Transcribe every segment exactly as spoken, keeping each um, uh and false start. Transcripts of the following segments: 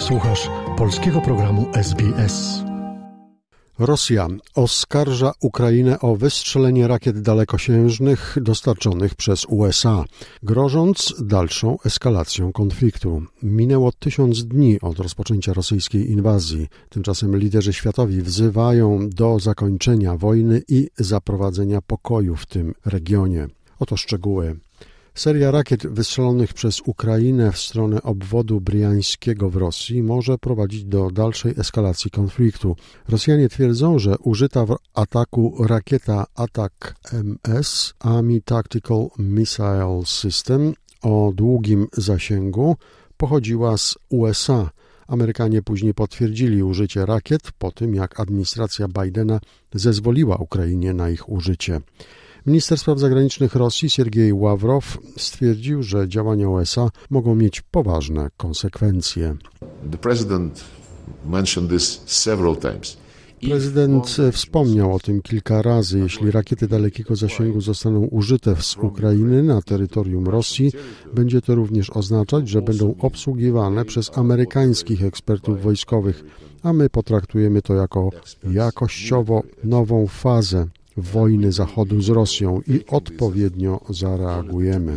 Słuchasz polskiego programu S B S. Rosja oskarża Ukrainę o wystrzelenie rakiet dalekosiężnych dostarczonych przez U S A, grożąc dalszą eskalacją konfliktu. Minęło tysiąc dni od rozpoczęcia rosyjskiej inwazji. Tymczasem liderzy światowi wzywają do zakończenia wojny i zaprowadzenia pokoju w tym regionie. Oto szczegóły. Seria rakiet wystrzelonych przez Ukrainę w stronę obwodu briańskiego w Rosji może prowadzić do dalszej eskalacji konfliktu. Rosjanie twierdzą, że użyta w ataku rakieta Atak M S Army Tactical Missile System o długim zasięgu pochodziła z U S A. Amerykanie później potwierdzili użycie rakiet po tym, jak administracja Bidena zezwoliła Ukrainie na ich użycie. Minister spraw zagranicznych Rosji Siergiej Ławrow stwierdził, że działania U S A mogą mieć poważne konsekwencje. Prezydent wspomniał o tym kilka razy. Jeśli rakiety dalekiego zasięgu zostaną użyte z Ukrainy na terytorium Rosji, będzie to również oznaczać, że będą obsługiwane przez amerykańskich ekspertów wojskowych, a my potraktujemy to jako jakościowo nową fazę wojny Zachodu z Rosją i odpowiednio zareagujemy.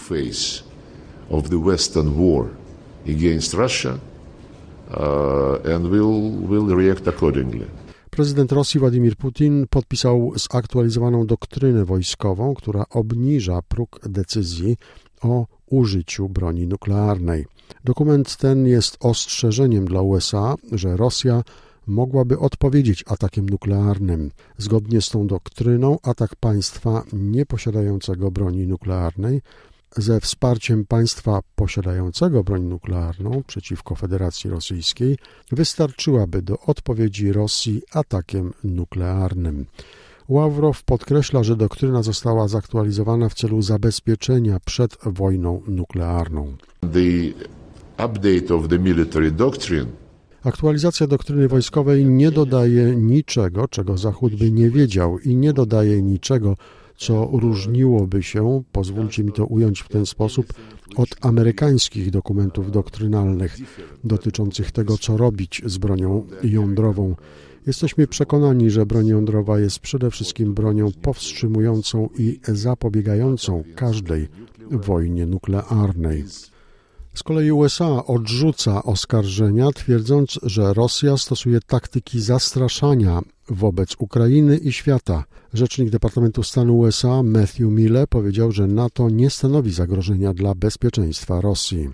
Prezydent Rosji Władimir Putin podpisał zaktualizowaną doktrynę wojskową, która obniża próg decyzji o użyciu broni nuklearnej. Dokument ten jest ostrzeżeniem dla U S A, że Rosja mogłaby odpowiedzieć atakiem nuklearnym. Zgodnie z tą doktryną atak państwa nieposiadającego broni nuklearnej ze wsparciem państwa posiadającego broń nuklearną przeciwko Federacji Rosyjskiej wystarczyłaby do odpowiedzi Rosji atakiem nuklearnym. Ławrow podkreśla, że doktryna została zaktualizowana w celu zabezpieczenia przed wojną nuklearną. The update of the military doctrine Aktualizacja doktryny wojskowej nie dodaje niczego, czego Zachód by nie wiedział i nie dodaje niczego, co różniłoby się, pozwólcie mi to ująć w ten sposób, od amerykańskich dokumentów doktrynalnych dotyczących tego, co robić z bronią jądrową. Jesteśmy przekonani, że broń jądrowa jest przede wszystkim bronią powstrzymującą i zapobiegającą każdej wojnie nuklearnej. Z kolei U S A odrzuca oskarżenia, twierdząc, że Rosja stosuje taktyki zastraszania wobec Ukrainy i świata. Rzecznik Departamentu Stanu U S A Matthew Miller powiedział, że NATO nie stanowi zagrożenia dla bezpieczeństwa Rosji.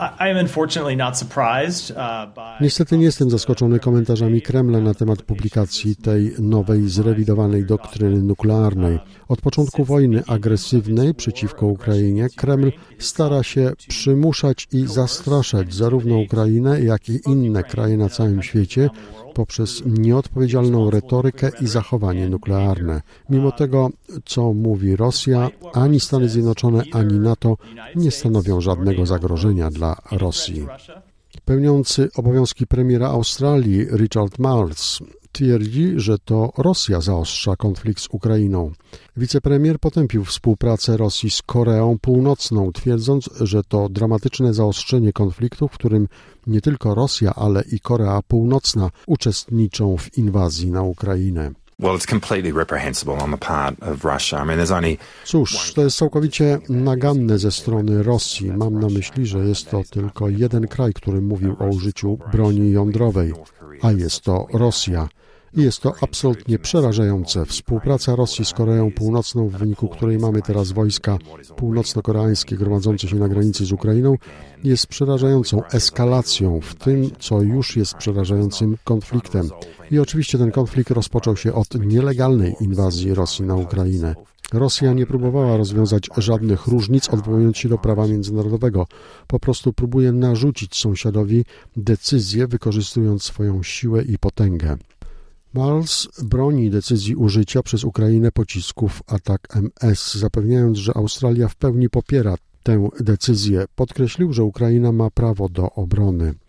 Niestety nie jestem zaskoczony komentarzami Kremla na temat publikacji tej nowej, zrewidowanej doktryny nuklearnej. Od początku wojny agresywnej przeciwko Ukrainie Kreml stara się przymuszać i zastraszać zarówno Ukrainę, jak i inne kraje na całym świecie poprzez nieodpowiedzialną retorykę i zachowanie nuklearne. Mimo tego, co mówi Rosja, ani Stany Zjednoczone, ani NATO nie stanowią żadnego zagrożenia dla Rosji. Pełniący obowiązki premiera Australii Richard Marles twierdzi, że to Rosja zaostrza konflikt z Ukrainą. Wicepremier potępił współpracę Rosji z Koreą Północną, twierdząc, że to dramatyczne zaostrzenie konfliktu, w którym nie tylko Rosja, ale i Korea Północna uczestniczą w inwazji na Ukrainę. Cóż, to jest całkowicie naganne ze strony Rosji. Mam na myśli, że jest to tylko jeden kraj, który mówił o użyciu broni jądrowej, a jest to Rosja. I jest to absolutnie przerażające. Współpraca Rosji z Koreą Północną, w wyniku której mamy teraz wojska północno-koreańskie gromadzące się na granicy z Ukrainą, jest przerażającą eskalacją w tym, co już jest przerażającym konfliktem. I oczywiście ten konflikt rozpoczął się od nielegalnej inwazji Rosji na Ukrainę. Rosja nie próbowała rozwiązać żadnych różnic, odwołując się do prawa międzynarodowego. Po prostu próbuje narzucić sąsiadowi decyzję, wykorzystując swoją siłę i potęgę. Marles broni decyzji użycia przez Ukrainę pocisków Atak M S, zapewniając, że Australia w pełni popiera tę decyzję. Podkreślił, że Ukraina ma prawo do obrony.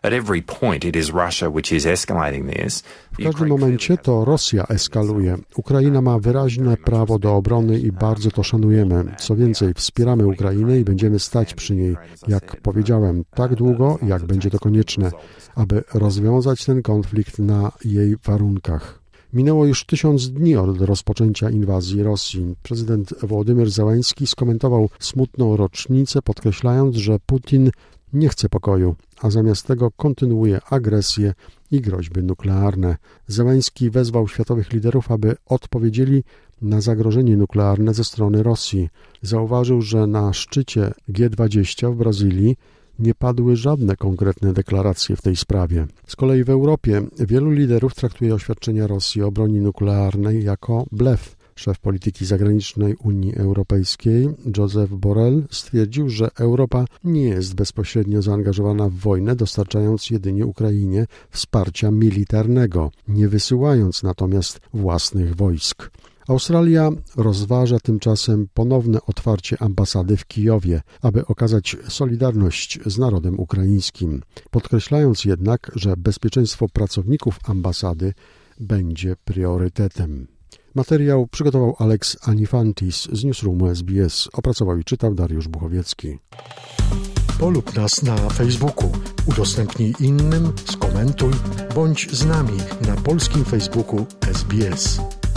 W każdym momencie to Rosja eskaluje. Ukraina ma wyraźne prawo do obrony i bardzo to szanujemy. Co więcej, wspieramy Ukrainę i będziemy stać przy niej, jak powiedziałem, tak długo, jak będzie to konieczne, aby rozwiązać ten konflikt na jej warunkach. Minęło już tysiąc dni od rozpoczęcia inwazji Rosji. Prezydent Wołodymyr Zełenski skomentował smutną rocznicę, podkreślając, że Putin nie chce pokoju, a zamiast tego kontynuuje agresję i groźby nuklearne. Zełenski wezwał światowych liderów, aby odpowiedzieli na zagrożenie nuklearne ze strony Rosji. Zauważył, że na szczycie G dwadzieścia w Brazylii nie padły żadne konkretne deklaracje w tej sprawie. Z kolei w Europie wielu liderów traktuje oświadczenia Rosji o broni nuklearnej jako blef. Szef polityki zagranicznej Unii Europejskiej, Josep Borrell, stwierdził, że Europa nie jest bezpośrednio zaangażowana w wojnę, dostarczając jedynie Ukrainie wsparcia militarnego, nie wysyłając natomiast własnych wojsk. Australia rozważa tymczasem ponowne otwarcie ambasady w Kijowie, aby okazać solidarność z narodem ukraińskim, podkreślając jednak, że bezpieczeństwo pracowników ambasady będzie priorytetem. Materiał przygotował Alex Anifantis z Newsroomu S B S. Opracował i czytał Dariusz Buchowiecki. Polub nas na Facebooku, udostępnij innym, skomentuj, bądź z nami na polskim Facebooku S B S.